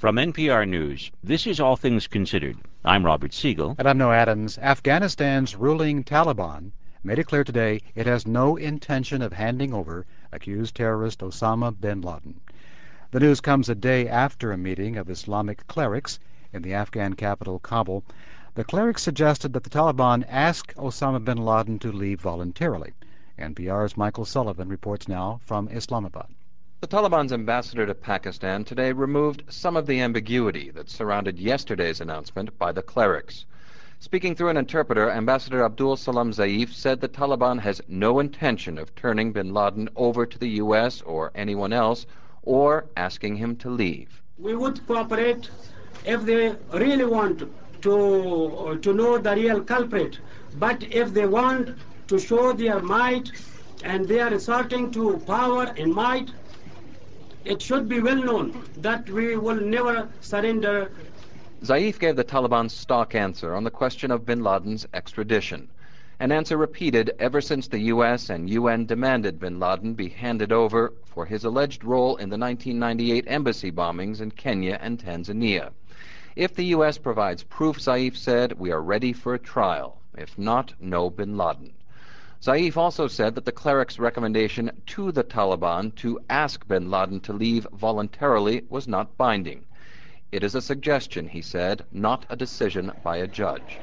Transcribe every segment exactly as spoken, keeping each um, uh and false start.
From N P R News, this is All Things Considered. I'm Robert Siegel. And I'm Noah Adams. Afghanistan's ruling Taliban made it clear today it has no intention of handing over accused terrorist Osama bin Laden. The news comes a day after a meeting of Islamic clerics in the Afghan capital, Kabul. The clerics suggested that the Taliban ask Osama bin Laden to leave voluntarily. N P R's Michael Sullivan reports now from Islamabad. The Taliban's ambassador to Pakistan today removed some of the ambiguity that surrounded yesterday's announcement by the clerics. Speaking through an interpreter, Ambassador Abdul Salam Zaif said the Taliban has no intention of turning bin Laden over to the U S or anyone else or asking him to leave. We would cooperate if they really want to, to know the real culprit, but if they want to show their might and they are resorting to power and might, it should be well known that we will never surrender. Zaif gave the Taliban's stock answer on the question of bin Laden's extradition, an answer repeated ever since the U S and U N demanded bin Laden be handed over for his alleged role in the nineteen ninety-eight embassy bombings in Kenya and Tanzania. If the U S provides proof, Zaif said, we are ready for a trial. If not, no bin Laden. Zaif also said that the cleric's recommendation to the Taliban to ask bin Laden to leave voluntarily was not binding. It is a suggestion, he said, not a decision by a judge.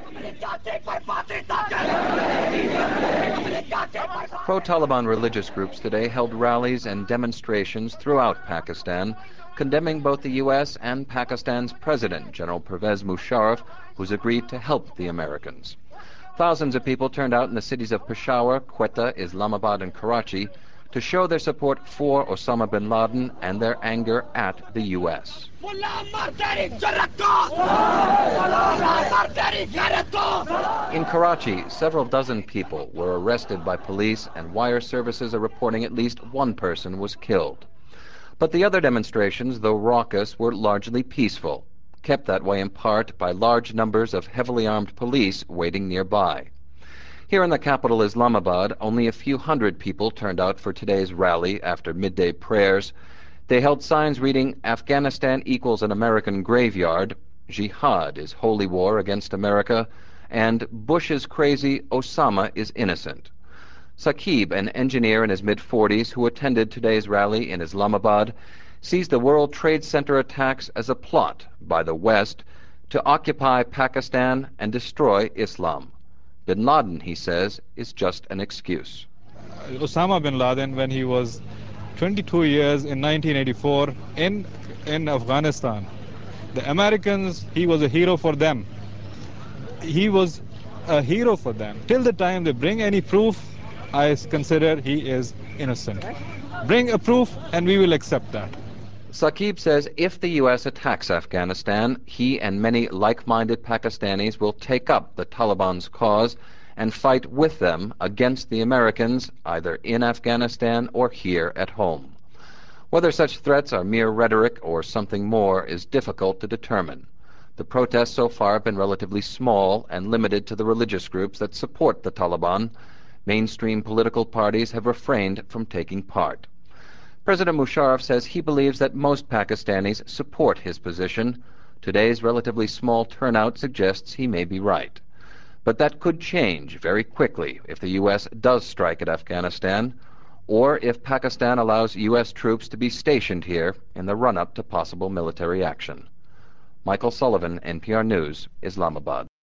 Pro-Taliban religious groups today held rallies and demonstrations throughout Pakistan, condemning both the U S and Pakistan's president, General Pervez Musharraf, who's agreed to help the Americans. Thousands of people turned out in the cities of Peshawar, Quetta, Islamabad, and Karachi to show their support for Osama bin Laden and their anger at the U S. In Karachi, several dozen people were arrested by police, and wire services are reporting at least one person was killed. But the other demonstrations, though raucous, were largely peaceful, kept that way in part by large numbers of heavily armed police waiting nearby. Here in the capital, Islamabad, only a few hundred people turned out for today's rally after midday prayers. They held signs reading, Afghanistan equals an American graveyard, Jihad is holy war against America, and Bush is crazy, Osama is innocent. Saqib, an engineer in his mid-forties who attended today's rally in Islamabad, sees the World Trade Center attacks as a plot by the West to occupy Pakistan and destroy Islam. Bin Laden, he says, is just an excuse. Osama bin Laden, when he was twenty-two years in nineteen eighty-four in, in Afghanistan, the Americans, he was a hero for them. He was a hero for them. Till the time they bring any proof, I consider he is innocent. Bring a proof and we will accept that. Saqib says if the U S attacks Afghanistan, he and many like-minded Pakistanis will take up the Taliban's cause and fight with them against the Americans, either in Afghanistan or here at home. Whether such threats are mere rhetoric or something more is difficult to determine. The protests so far have been relatively small and limited to the religious groups that support the Taliban. Mainstream political parties have refrained from taking part. President Musharraf says he believes that most Pakistanis support his position. Today's relatively small turnout suggests he may be right. But that could change very quickly if the U S does strike at Afghanistan, or if Pakistan allows U S troops to be stationed here in the run-up to possible military action. Michael Sullivan, N P R News, Islamabad.